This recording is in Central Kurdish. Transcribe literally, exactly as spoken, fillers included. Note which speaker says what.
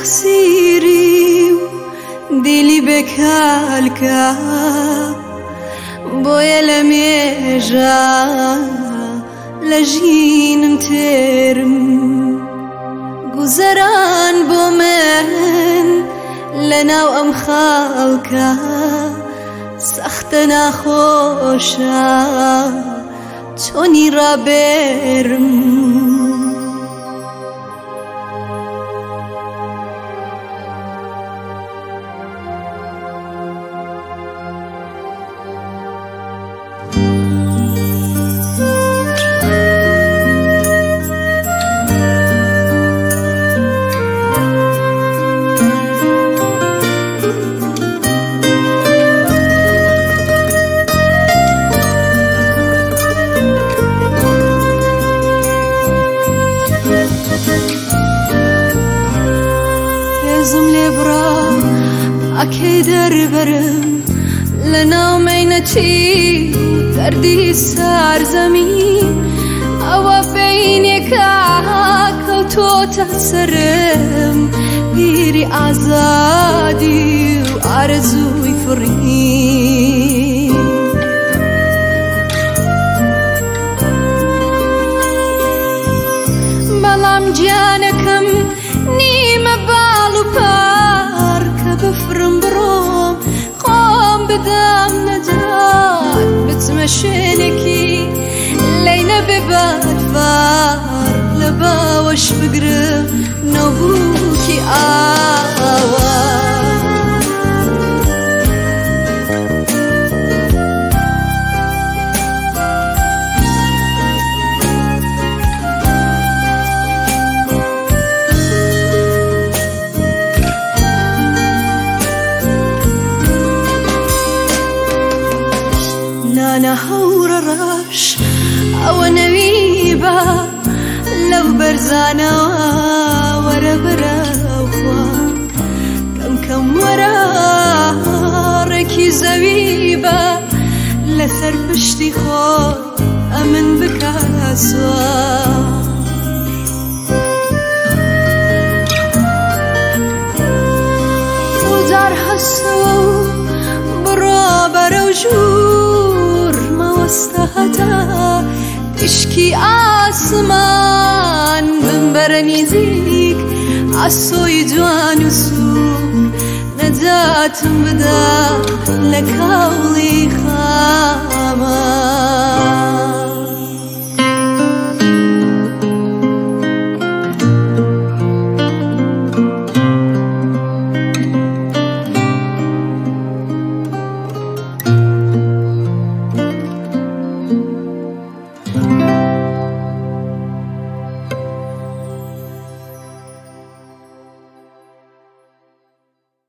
Speaker 1: تەقسیری و دیلی بێکالکە بۆیە لە مێژە لە ژینم تێرم گوزەران بۆ من لەناو ئەم خاڵکە سەختە ناخۆشە چۆنی ڕابێرم هێزم لێ بڕا ئەکەی دەربەرم لەناو مەینەتی دەردی سارزەمین ئەوە بەینێکە کەوتۆتە سەرم بیری ئازادی و ئارەزووی فڕین بەڵام گیانەکەم نیمە باڵ و پار کە بفرم بڕۆم خۆم بدەم نەجات بچمە شوێنێکی لەی نەبێ بەدفار لە باوەش بگرم نەبووکی ئاوا نانە هەورە ڕەش ئەوە نەویبە لەو بەرزانەوە وەرە بەرەوخوا کەم کەم وەرە ڕێکی زەویبە لەسەر پشتی خۆ ئەمن بکاسوە ڕوودار هەستەوە و بڕۆ بەرەو ژوور مەوەستە هەتا تشکی ئاسمان بمبەرە نزیک ئاسۆی جوان و سووک نەجاتم بدە لە کاوڵی خامان